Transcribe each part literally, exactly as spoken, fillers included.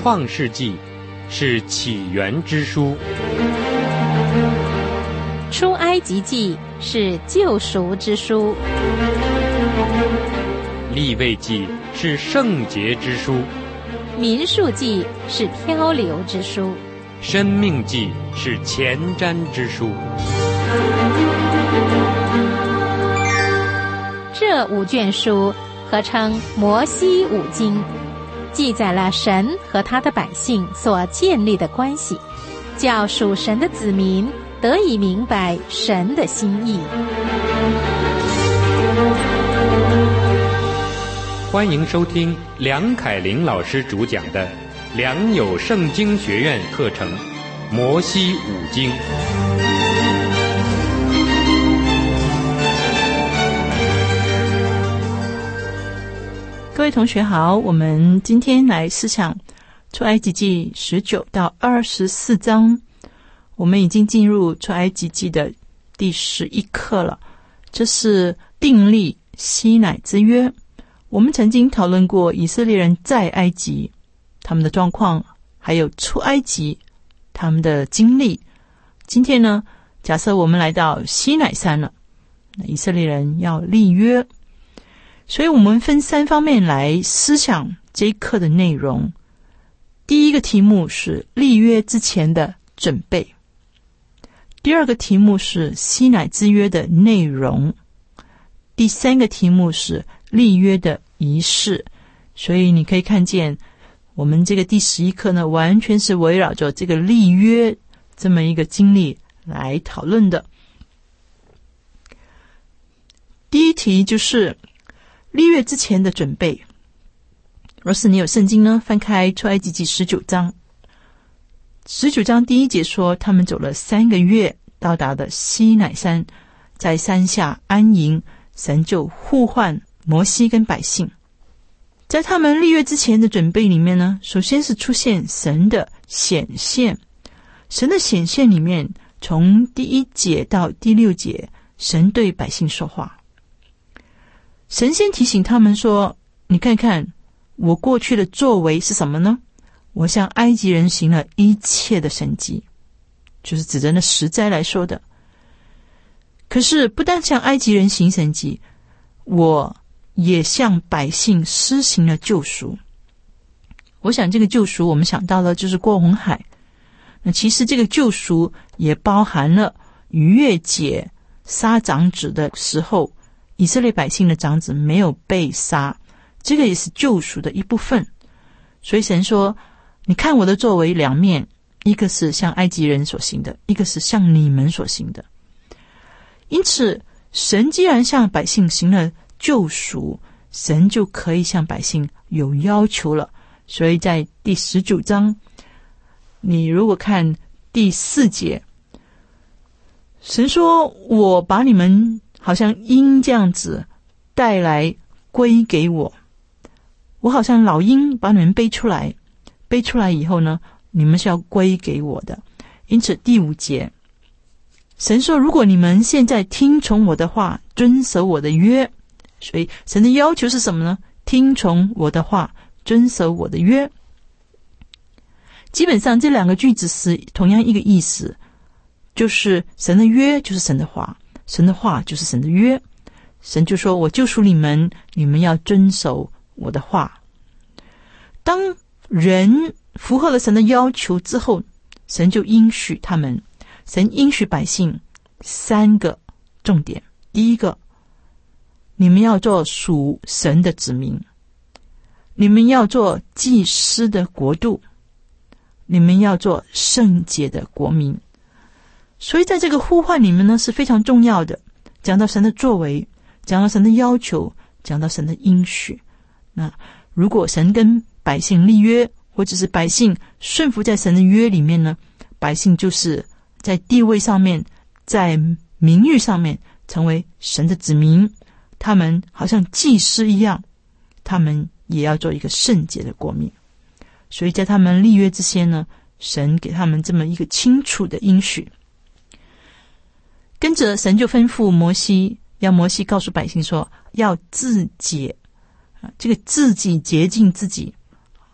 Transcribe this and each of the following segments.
创世纪，是起源之书； 出埃及记是救赎之书； 利未记是圣洁之书； 民数记是漂流之书； 申命记是前瞻之书。 这五卷书合称摩西五经，记载了神和他的百姓所建立的关系，叫属神的子民得以明白神的心意。 欢迎收听梁凯玲老师主讲的良友圣经学院课程《摩西五经》。 各位同学好，我们今天来思想出埃及记十九到二十四章。我们已经进入出埃及记的第十一课了，这是订立西乃之约。我们曾经讨论过以色列人在埃及他们的状况，还有出埃及他们的经历。今天呢，假设我们来到西乃山了，以色列人要立约，所以我们分三方面来思想这一课的内容。第一个题目是立约之前的准备，第二个题目是西乃之约的内容，第三个题目是立约的仪式。所以你可以看见我们这个第十一课呢，完全是围绕着这个立约这么一个经历来讨论的。第一题就是立约之前的准备。若是你有圣经呢，翻开出埃及记十九章，十九章第一节说，他们走了三个月，到达的西乃山，在山下安营，神就呼唤摩西跟百姓。在他们立约之前的准备里面呢，首先是出现神的显现。神的显现里面，从第一节到第六节，神对百姓说话。神先提醒他们说，你看看我过去的作为是什么呢？我向埃及人行了一切的神迹，就是指着那十灾来说的。可是不但向埃及人行神迹，我也向百姓施行了救赎。我想这个救赎我们想到了就是过红海，那其实这个救赎也包含了逾越节杀长子的时候，以色列百姓的长子没有被杀，这个也是救赎的一部分。所以神说，你看我的作为两面，一个是向埃及人所行的，一个是向你们所行的。因此神既然向百姓行了救赎，神就可以向百姓有要求了。所以在第十九章，你如果看第四节，神说，我把你们好像鹰这样子带来归给我，我好像老鹰把你们背出来，背出来以后呢，你们是要归给我的。因此第五节，神说，如果你们现在听从我的话，遵守我的约。所以神的要求是什么呢？听从我的话，遵守我的约。基本上这两个句子是同样一个意思，就是神的约就是神的话，神的话就是神的约。神就说，我救赎你们，你们要遵守我的话。当人符合了神的要求之后，神就应许他们，神应许百姓三个重点。第一个，你们要做属神的子民，你们要做祭司的国度，你们要做圣洁的国民。所以在这个呼唤里面呢，是非常重要的，讲到神的作为，讲到神的要求，讲到神的应许。那如果神跟百姓立约，或者是百姓顺服在神的约里面呢，百姓就是在地位上面，在名誉上面成为神的子民，他们好像祭司一样，他们也要做一个圣洁的国民。所以在他们立约之前呢，神给他们这么一个清楚的应许。跟着神就吩咐摩西，要摩西告诉百姓说，要自洁，这个自己洁净自己，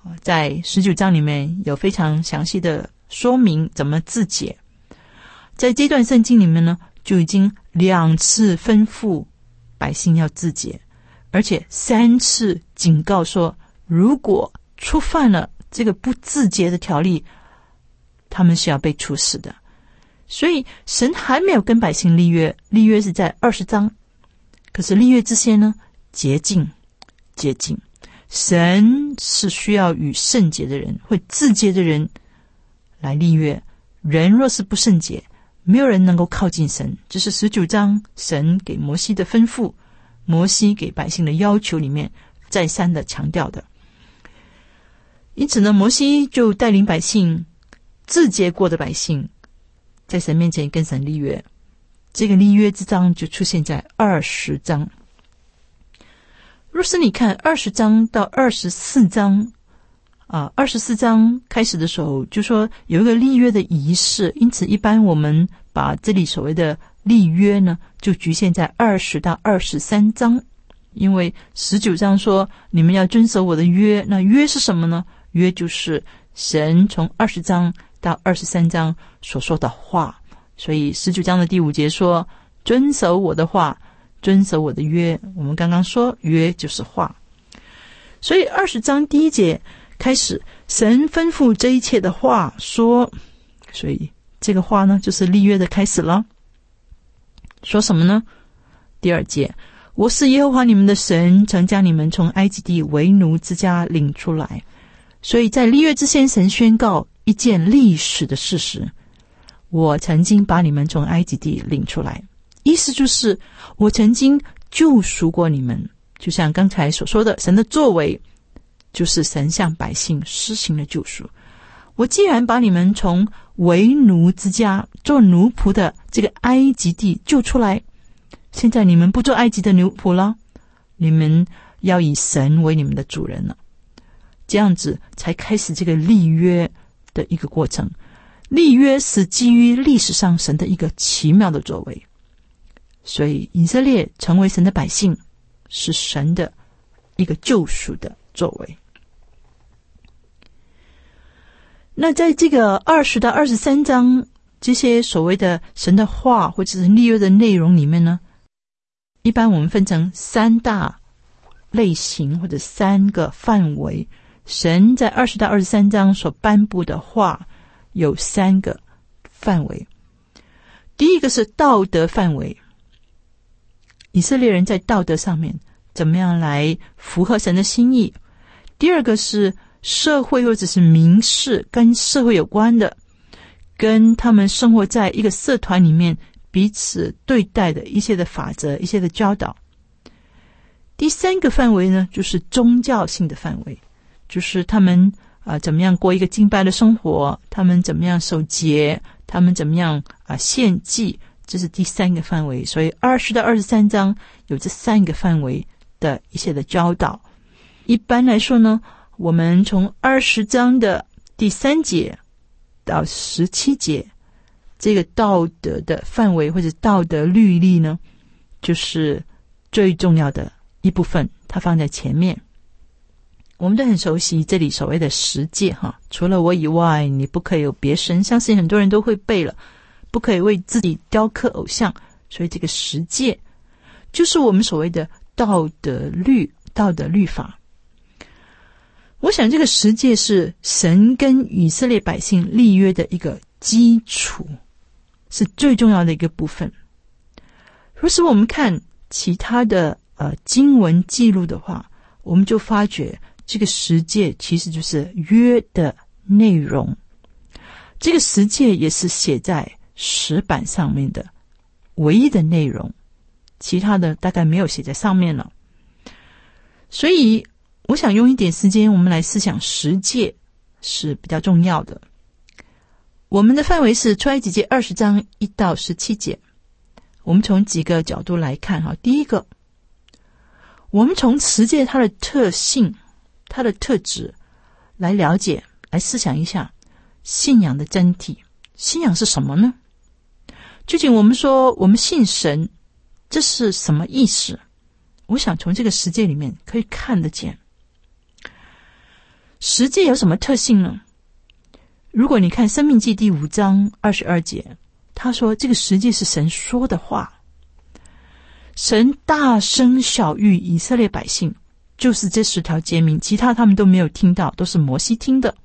在十九章里面有非常详细的说明怎么自洁。在这段圣经里面呢，就已经两次吩咐百姓要自洁，而且三次警告说，如果触犯了这个不自洁的条例，他们是要被处死的。所以神还没有跟百姓立约，立约是在二十章。可是立约之前呢，洁净洁净，神是需要与圣洁的人，会自洁的人来立约。人若是不圣洁，没有人能够靠近神。这是十九章神给摩西的吩咐，摩西给百姓的要求里面再三的强调的。因此呢，摩西就带领百姓，自洁过的百姓，在神面前跟神立约。这个立约之章就出现在二十章。若是你看二十章到二十四章啊，二十四章开始的时候就说有一个立约的仪式，因此一般我们把这里所谓的立约呢，就局限在二十到二十三章。因为十九章说你们要遵守我的约，那约是什么呢？约就是神从二十章到二十三章所说的话。所以十九章的第五节说，遵守我的话，遵守我的约。我们刚刚说约就是话。所以二十章第一节开始，神吩咐这一切的话说，所以这个话呢，就是立约的开始了。说什么呢？第二节，我是耶和华你们的神，曾将你们从埃及地为奴之家领出来。所以在立约之前，神宣告一件历史的事实，我曾经把你们从埃及地领出来，意思就是我曾经救赎过你们。就像刚才所说的，神的作为就是神向百姓施行的救赎。我既然把你们从为奴之家做奴仆的这个埃及地救出来，现在你们不做埃及的奴仆了，你们要以神为你们的主人了。这样子才开始这个立约的一个过程。立约是基于历史上神的一个奇妙的作为，所以以色列成为神的百姓，是神的一个救赎的作为。那在这个二十到二十三章这些所谓的神的话或者是立约的内容里面呢，一般我们分成三大类型或者三个范围。神在二十到二十三章所颁布的话有三个范围。第一个是道德范围，以色列人在道德上面怎么样来符合神的心意。第二个是社会或者是民事，跟社会有关的，跟他们生活在一个社团里面彼此对待的一些的法则，一些的教导。第三个范围呢，就是宗教性的范围，就是他们啊、呃、怎么样过一个敬拜的生活，他们怎么样守节，他们怎么样啊、呃、献祭，这是第三个范围。所以二十到二十三章有这三个范围的一些的教导。一般来说呢，我们从二十章的第三节到十七节，这个道德的范围或者道德律例呢，就是最重要的一部分，它放在前面。我们都很熟悉这里所谓的十诫哈，除了我以外你不可以有别神，相信很多人都会背了，不可以为自己雕刻偶像。所以这个十诫就是我们所谓的道德律，道德律法。我想这个十诫是神跟以色列百姓立约的一个基础，是最重要的一个部分。若是我们看其他的呃经文记录的话，我们就发觉这个十诫其实就是约的内容。这个十诫也是写在石板上面的唯一的内容，其他的大概没有写在上面了。所以我想用一点时间，我们来思想十诫是比较重要的。我们的范围是出埃及记二十章一到十七节。我们从几个角度来看哈。第一个，我们从十诫它的特性，它的特质来了解，来思想一下信仰的真谛。信仰是什么呢？究竟我们说我们信神，这是什么意思？我想从这个十诫里面可以看得见。 十诫有什么特性呢？如果你看申命记第五章二十二节，他说这个十诫是神说的话，神大声晓谕以色列百姓，就是这十条诫命，其他他们都没有听到，都是摩西听的。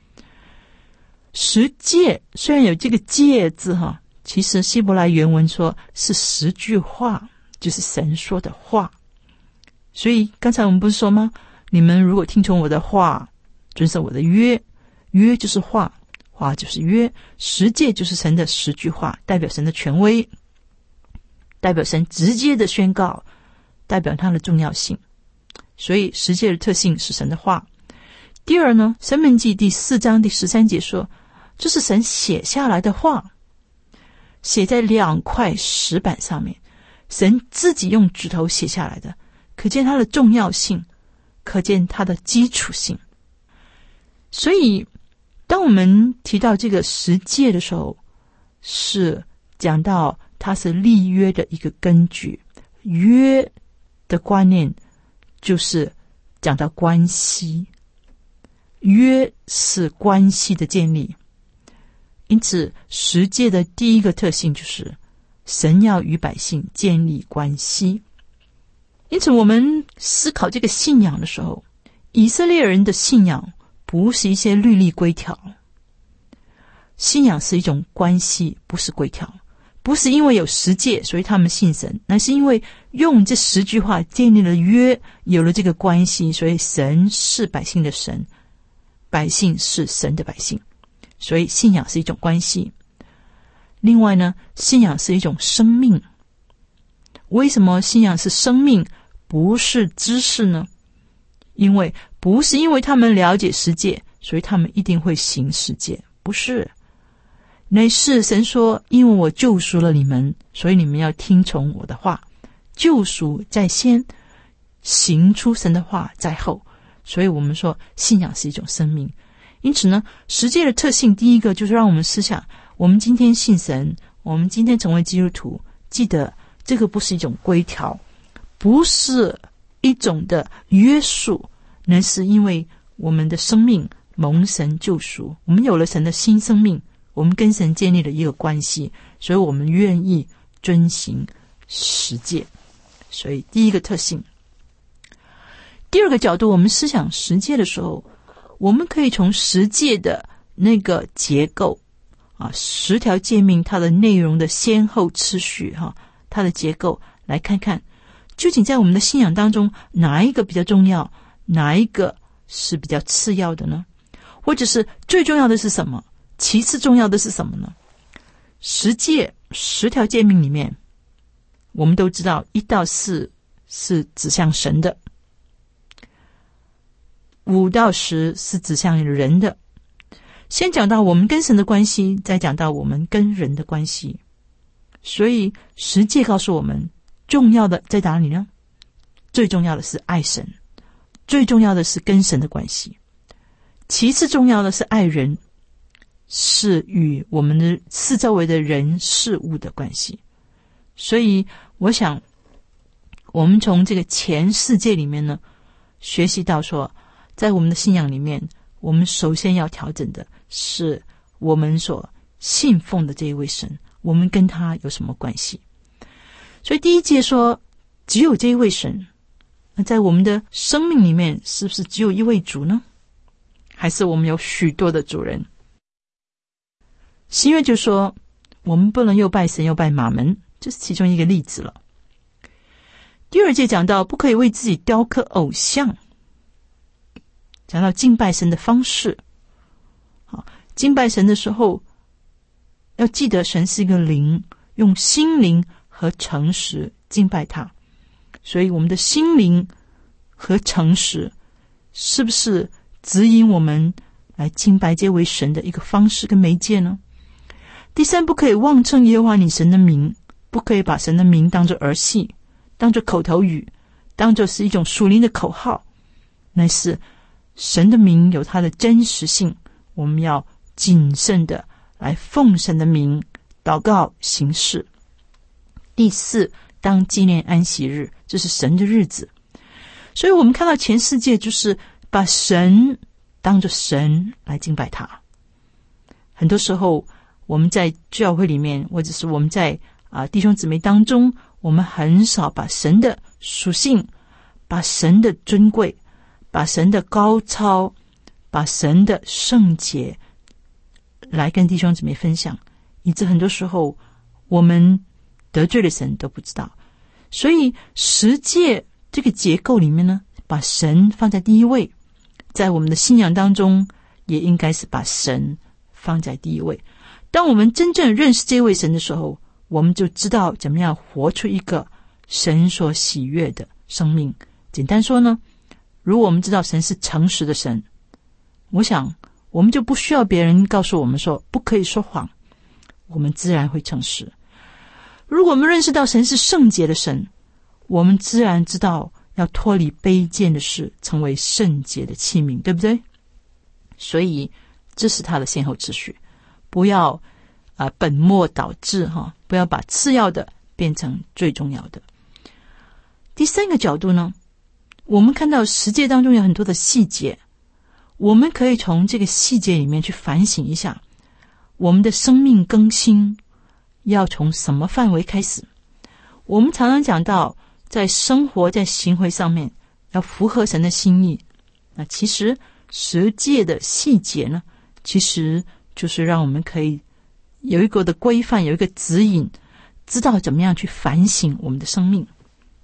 十诫虽然有这个诫字哈，其实希伯来原文说是十句话，就是神说的话。所以刚才我们不是说吗？你们如果听从我的话，遵守我的约，约就是话，话就是约，十诫就是神的十句话，代表神的权威，代表神直接的宣告，代表它的重要性。所以十诫的特性是神的话。第二呢，申命记第四章第十三节说，这是神写下来的话，写在两块石板上面，神自己用指头写下来的，可见它的重要性，可见它的基础性。所以当我们提到这个十诫的时候，是讲到它是立约的一个根据，约的观念就是讲到关系，约是关系的建立。因此十诫的第一个特性就是神要与百姓建立关系。因此我们思考这个信仰的时候，以色列人的信仰不是一些律例规条，信仰是一种关系，不是规条。不是因为有十诫所以他们信神，那是因为用这十句话建立了约，有了这个关系，所以神是百姓的神，百姓是神的百姓。所以信仰是一种关系。另外呢，信仰是一种生命。为什么信仰是生命，不是知识呢？因为不是因为他们了解十诫，所以他们一定会行十诫，不是。乃是神说，因为我救赎了你们，所以你们要听从我的话。救赎在先，行出神的话在后。所以我们说信仰是一种生命。因此呢，十诫的特性，第一个就是让我们思想，我们今天信神，我们今天成为基督徒，记得这个不是一种规条，不是一种的约束，乃是因为我们的生命蒙神救赎，我们有了神的新生命，我们跟神建立了一个关系，所以我们愿意遵行十诫。所以第一个特性。第二个角度，我们思想十诫的时候，我们可以从十诫的那个结构啊，十条诫命它的内容的先后次序哈、啊，它的结构来看看，究竟在我们的信仰当中，哪一个比较重要，哪一个是比较次要的呢？或者是最重要的是什么？其次重要的是什么呢？十诫十条诫命里面，我们都知道一到四是指向神的，五到十是指向人的。先讲到我们跟神的关系，再讲到我们跟人的关系。所以十诫告诉我们，重要的在哪里呢？最重要的是爱神，最重要的是跟神的关系，其次重要的是爱人，是与我们的四周围的人事物的关系。所以我想我们从这个前四诫里面呢，学习到说，在我们的信仰里面，我们首先要调整的是我们所信奉的这一位神，我们跟他有什么关系。所以第一诫说只有这一位神，那在我们的生命里面，是不是只有一位主呢？还是我们有许多的主人？新约就说我们不能又拜神又拜马门，这是其中一个例子了。第二诫讲到不可以为自己雕刻偶像，讲到敬拜神的方式。好，敬拜神的时候要记得神是一个灵，用心灵和诚实敬拜他。所以我们的心灵和诚实是不是指引我们来敬拜这位神的一个方式跟媒介呢？第三，不可以妄称耶和华你神的名，不可以把神的名当作儿戏，当作口头语，当作是一种属灵的口号，乃是神的名有它的真实性，我们要谨慎的来奉神的名祷告行事。第四，当纪念安息日，这是神的日子。所以我们看到前四诫就是把神当着神来敬拜他。很多时候我们在教会里面，或者是我们在啊弟兄姊妹当中，我们很少把神的属性，把神的尊贵，把神的高超，把神的圣洁来跟弟兄姊妹分享，以致很多时候我们得罪了神都不知道。所以十诫这个结构里面呢，把神放在第一位，在我们的信仰当中也应该是把神放在第一位。当我们真正认识这位神的时候，我们就知道怎么样活出一个神所喜悦的生命。简单说呢，如果我们知道神是诚实的神，我想我们就不需要别人告诉我们说不可以说谎，我们自然会诚实。如果我们认识到神是圣洁的神，我们自然知道要脱离卑贱的事，成为圣洁的器皿，对不对？所以这是他的先后次序，不要啊、呃、本末倒置哈，不要把次要的变成最重要的。第三个角度呢，我们看到十诫当中有很多的细节，我们可以从这个细节里面去反省一下，我们的生命更新要从什么范围开始。我们常常讲到在生活在行为上面要符合神的心意，那其实十诫的细节呢，其实就是让我们可以有一个的规范，有一个指引，知道怎么样去反省我们的生命。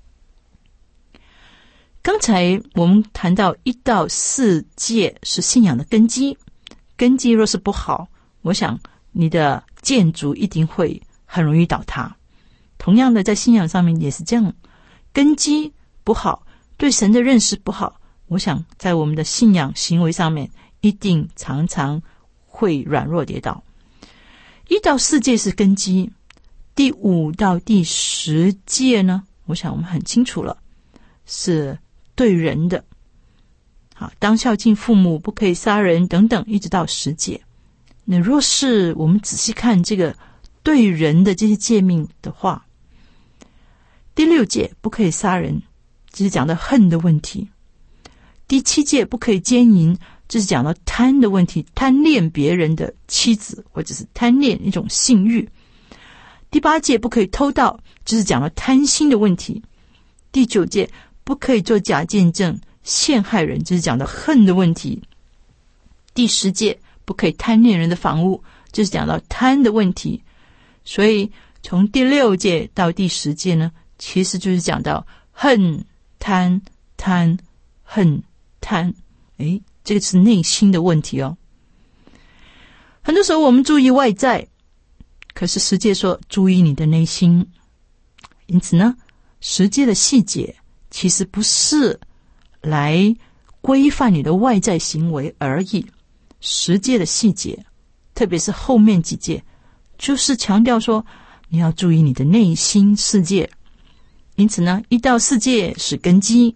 刚才我们谈到一到四诫是信仰的根基，根基若是不好，我想你的建筑一定会很容易倒塌。同样的，在信仰上面也是这样，根基不好，对神的认识不好，我想在我们的信仰行为上面一定常常会软弱跌倒。一到四诫是根基，第五到第十诫呢，我想我们很清楚了，是对人的，好，当孝敬父母，不可以杀人等等，一直到十诫。那若是我们仔细看这个对人的这些诫命的话，第六诫不可以杀人，这是讲到恨的问题；第七诫不可以奸淫，这是讲到贪的问题，贪恋别人的妻子，或者是贪恋一种性欲；第八诫不可以偷盗，这是讲到贪心的问题；第九诫不可以做假见证陷害人，这是讲到恨的问题；第十诫不可以贪恋人的房屋，这是讲到贪的问题。所以从第六诫到第十诫呢，其实就是讲到恨贪贪恨贪，诶，这个是内心的问题哦。很多时候我们注意外在，可是十诫说注意你的内心。因此呢，十诫的细节其实不是来规范你的外在行为而已，十诫的细节，特别是后面几诫，就是强调说你要注意你的内心世界。因此呢，一到四诫是根基，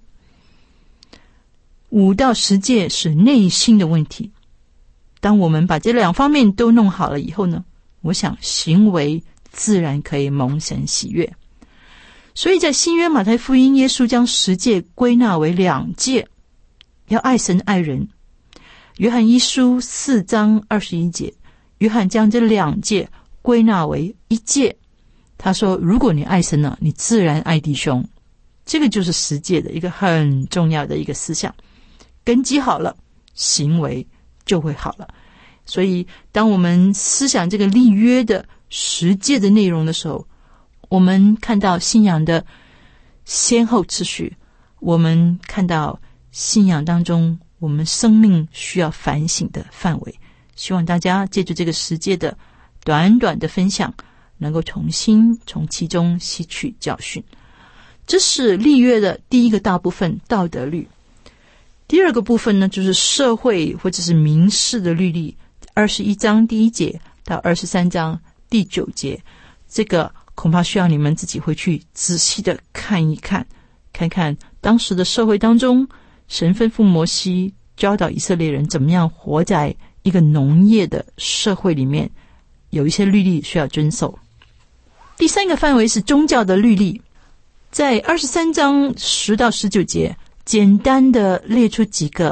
五到十诫是内心的问题。当我们把这两方面都弄好了以后呢，我想行为自然可以蒙神喜悦。所以在新约马太福音，耶稣将十诫归纳为两诫，要爱神爱人。约翰一书四章二十一节，约翰将这两诫归纳为一诫，他说如果你爱神呢，你自然爱弟兄。这个就是十诫的一个很重要的一个思想，根基好了，行为就会好了。所以当我们思想这个立约的十诫的内容的时候，我们看到信仰的先后次序，我们看到信仰当中我们生命需要反省的范围。希望大家借助这个十诫的短短的分享，能够重新从其中吸取教训。这是立约的第一个大部分，道德律。第二个部分呢，就是社会或者是民事的律例，二十一章第一节到二十三章第九节，这个恐怕需要你们自己回去仔细的看一看，看看当时的社会当中，神吩咐摩西教导以色列人怎么样活在一个农业的社会里面，有一些律例需要遵守。第三个范围是宗教的律例，在二十三章十到十九节简单的列出几个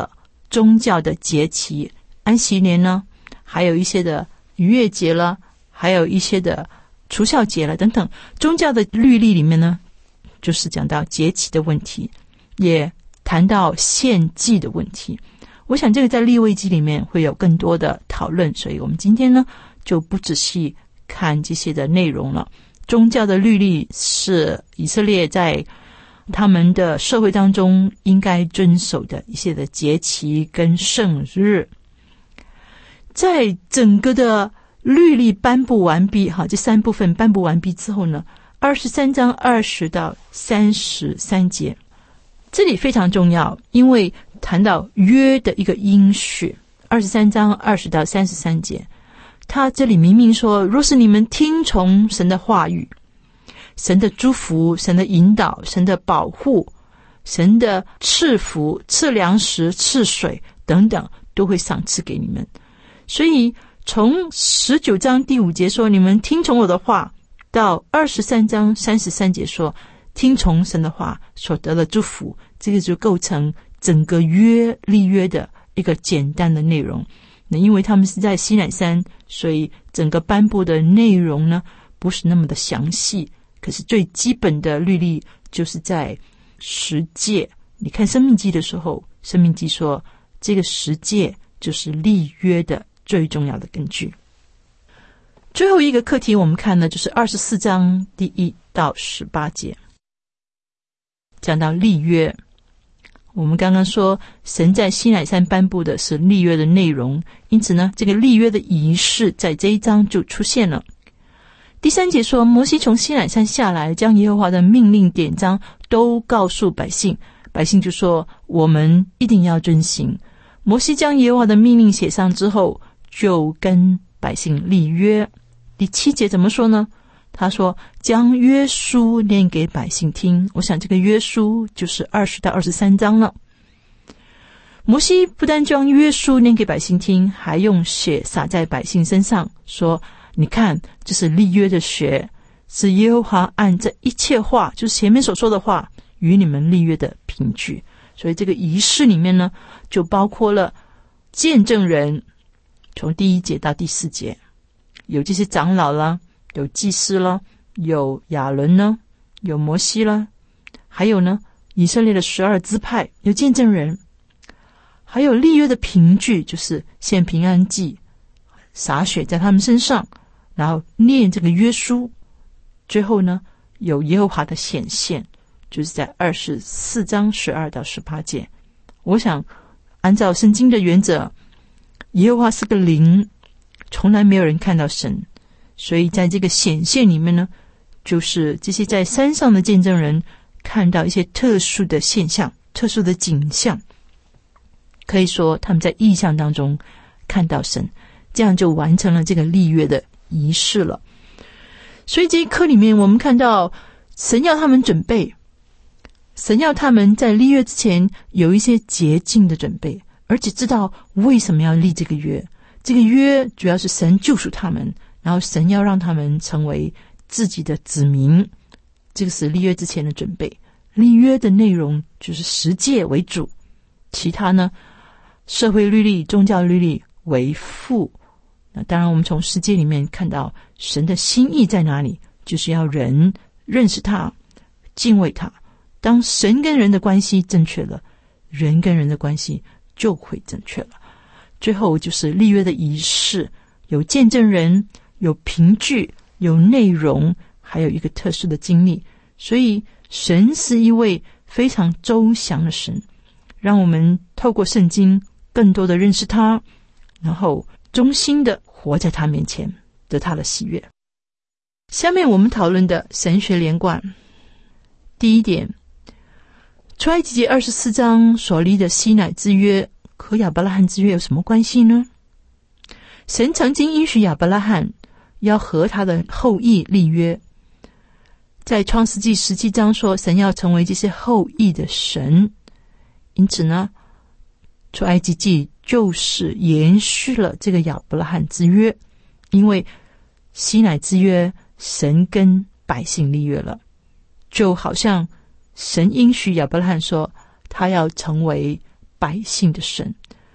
宗教的节期，安息年呢，还有一些的逾越节了，还有一些的除酵节了等等。宗教的律例里面呢，就是讲到节期的问题，也谈到献祭的问题。我想这个在利未记里面会有更多的讨论，所以我们今天呢就不仔细看这些的内容了。宗教的律例是以色列在他们的社会当中应该遵守的一些的节期跟圣日。在整个的律例颁布完毕，哈，这三部分颁布完毕之后呢，二十三章二十到三十三节，这里非常重要，因为谈到约的一个应许。二十三章二十到三十三节，他这里明明说，若是你们听从神的话语，神的祝福，神的引导，神的保护，神的赐福，赐粮食，赐水等等，都会赏赐给你们。所以从十九章第五节说你们听从我的话，到二十三章三十三节说听从神的话所得的祝福，这个就构成整个约立约的一个简单的内容。那因为他们是在西乃山，所以整个颁布的内容呢不是那么的详细，可是最基本的律例就是在十诫。你看申命记的时候，申命记说这个十诫就是立约的最重要的根据。最后一个课题我们看呢，就是二十四章第一到十八节，讲到立约。我们刚刚说神在西乃山颁布的是立约的内容，因此呢这个立约的仪式在这一章就出现了。第三节说，摩西从西乃山下来，将耶和华的命令典章都告诉百姓，百姓就说我们一定要遵行。摩西将耶和华的命令写上之后，就跟百姓立约。第七节怎么说呢？他说将约书念给百姓听。我想这个约书就是二十到二十三章了。摩西不但将约书念给百姓听，还用血洒在百姓身上，说你看，这是立约的血，是耶和华按这一切话，就是前面所说的话，与你们立约的凭据。所以这个仪式里面呢，就包括了见证人，从第一节到第四节，有这些长老啦，有祭司啦，有亚伦呢，有摩西啦，还有呢以色列的十二支派，有见证人，还有立约的凭据，就是献平安祭，洒血在他们身上，然后念这个约书，最后呢有耶和华的显现，就是在二十四章十二到十八节。我想按照圣经的原则，耶和华是个灵，从来没有人看到神，所以在这个显现里面呢，就是这些在山上的见证人看到一些特殊的现象，特殊的景象，可以说他们在异象当中看到神，这样就完成了这个立约的仪式了。所以这一课里面我们看到神要他们准备，神要他们在立约之前有一些洁净的准备，而且知道为什么要立这个约。这个约主要是神救赎他们，然后神要让他们成为自己的子民，这个是立约之前的准备。立约的内容就是十诫为主，其他呢社会律例、宗教律例为辅。那当然我们从十诫里面看到神的心意在哪里，就是要人认识他，敬畏他。当神跟人的关系正确了，人跟人的关系就会正确了。最后就是立约的仪式，有见证人，有凭据，有内容，还有一个特殊的经历。所以神是一位非常周详的神，让我们透过圣经更多的认识他，然后忠心的活在他面前，得他的喜悦。下面我们讨论的神学连贯。第一点，出埃及记二十四章所立的西乃之约和亚伯拉罕之约有什么关系呢？神曾经应许亚伯拉罕要和他的后裔立约，在创世纪十七章说神要成为这些后裔的神，因此呢出埃及记就是延续了这个亚伯拉罕之约，因为西乃之约神跟百姓立约了，就好像神应许亚伯拉罕说他要成为百姓的神，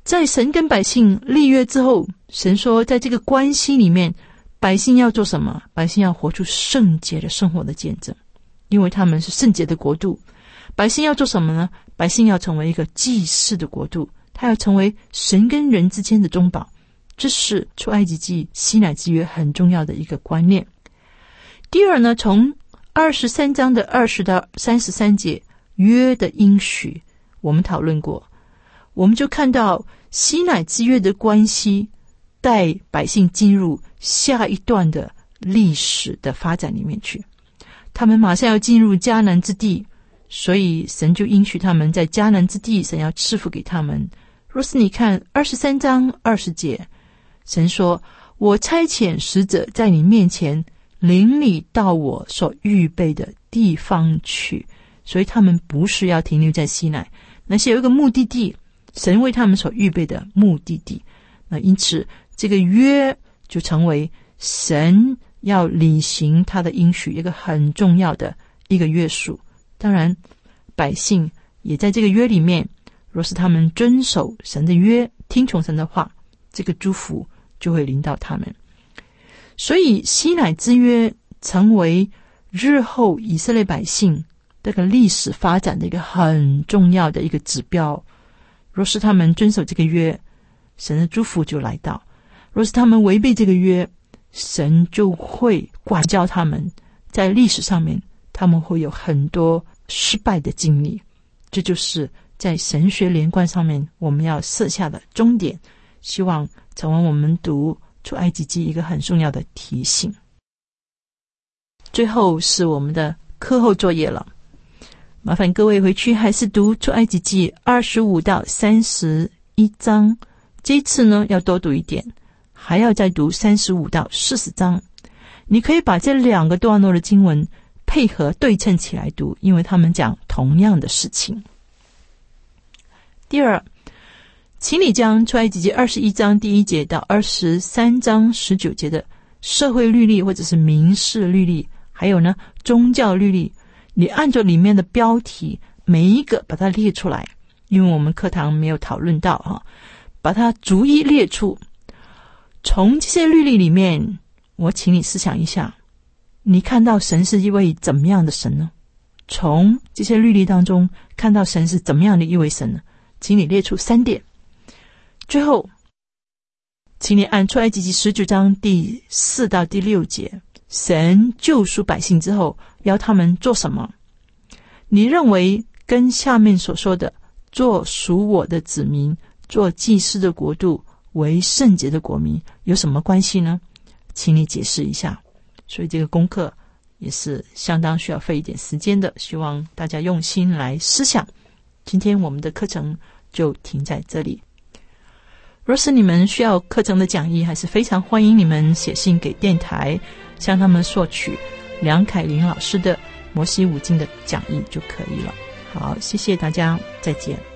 在神跟百姓立约之后，神说在这个关系里面，百姓要做什么？百姓要活出圣洁的生活的见证，因为他们是圣洁的国度。百姓要做什么呢？百姓要成为一个祭祀的国度，他要成为神跟人之间的中保。这是出埃及记西乃之约很重要的一个观念。第二呢，从二十三章的二十到三十三节约的应许我们讨论过，我们就看到西乃之约的关系带百姓进入下一段的历史的发展里面去。他们马上要进入迦南之地，所以神就应许他们在迦南之地，神要赐福给他们。若是你看二十三章二十节，神说，我差遣使者在你面前领你到我所预备的地方去。所以他们不是要停留在西乃，那是有一个目的地，神为他们所预备的目的地。那因此这个约就成为神要履行他的应许一个很重要的一个约束。当然百姓也在这个约里面，若是他们遵守神的约，听从神的话，这个祝福就会临到他们。所以西乃之约成为日后以色列百姓这个历史发展的一个很重要的一个指标。若是他们遵守这个约，神的祝福就来到；若是他们违背这个约，神就会管教他们。在历史上面，他们会有很多失败的经历。这就是在神学连贯上面我们要设下的终点，希望成为我们读出埃及记一个很重要的提醒。最后是我们的课后作业了，麻烦各位回去还是读出埃及记二十五到三十一章，这一次呢要多读一点，还要再读三十五到四十章。你可以把这两个段落的经文配合对称起来读，因为他们讲同样的事情。第二，请你将出埃及记二十一章第一节到二十三章十九节的社会律例或者是民事律例，还有呢宗教律例，你按照里面的标题每一个把它列出来，因为我们课堂没有讨论到哈，把它逐一列出。从这些律例里面，我请你思想一下，你看到神是一位怎么样的神呢？从这些律例当中看到神是怎么样的一位神呢？请你列出三点。最后请你按出埃及记十九章第四到第六节，神救赎百姓之后要他们做什么？你认为跟下面所说的做属我的子民，做祭司的国度，为圣洁的国民有什么关系呢？请你解释一下。所以这个功课也是相当需要费一点时间的，希望大家用心来思想。今天我们的课程就停在这里。若是你们需要课程的讲义，还是非常欢迎你们写信给电台，向他们索取梁凯琳老师的摩西五经的讲义就可以了。好，谢谢大家，再见。